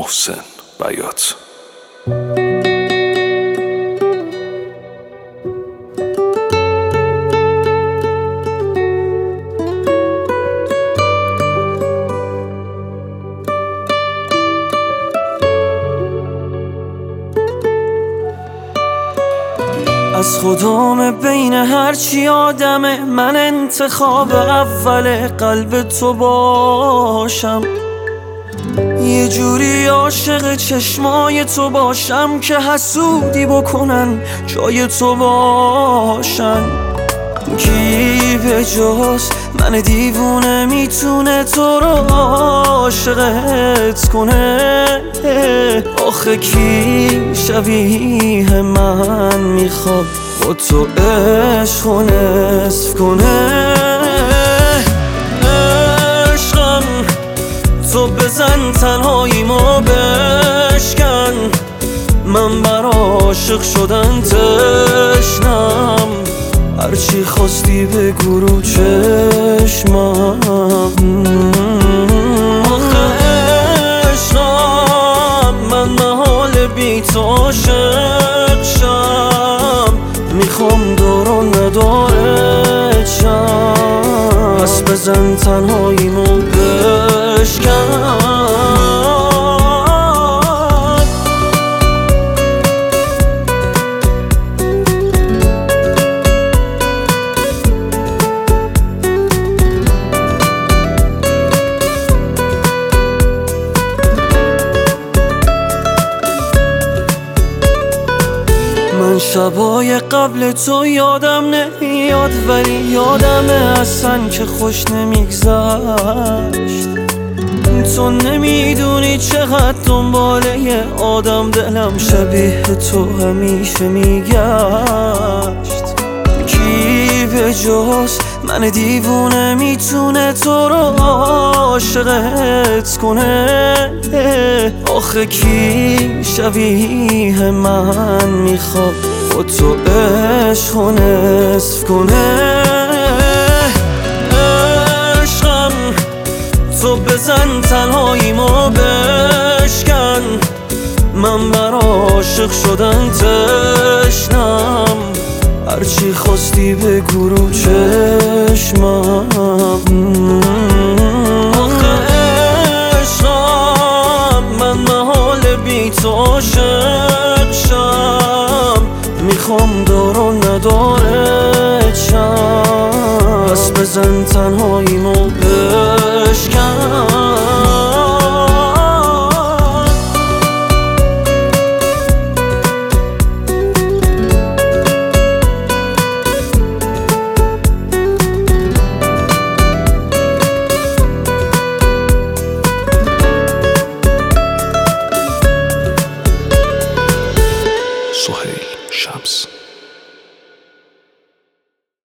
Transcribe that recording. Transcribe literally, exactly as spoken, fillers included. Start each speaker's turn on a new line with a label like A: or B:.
A: محسن بیات.
B: از خودم بین هرچی آدمه، من انتخاب اول قلب تو باشم. یه جوری عاشق چشمای تو باشم که حسودی بکنن جای تو باشن. کی به جز من دیوونه میتونه تو رو عاشقت کنه؟ آخه کی شبیه من میخواد با تو عشق و نصف کنه؟ عشقم تو بزن تنهاییمو بشکن، من بر عاشق شدن تشنم. هرچی خواستی بگو رو چشمم. آخه عشقم من محال بی تو عاشق شم، میخوام دور و نداره چم. پس بزن تنهاییمو بشکن. من شبای قبل تو یادم نمیاد، ولی یادمه اصلا که خوش نمیگذشت. تو نمیدونی چقدر دنباله یه آدم دلم شبیه تو همیشه میگشت. کی به جز من دیوونه میتونه تو رو عاشقت کنه؟ آخه کی شبیه من میخواد با تو عشق و نصف کنه؟ عشقم تو بزن تنهاییمو بشکن، من بر عاشق شدن تشنم. هرچی خواستی بگو رو چشمم. آخه عشقم من محال بی تو عاشق شم، میخوام دور و نداره چم. پس بزن تنهاییمو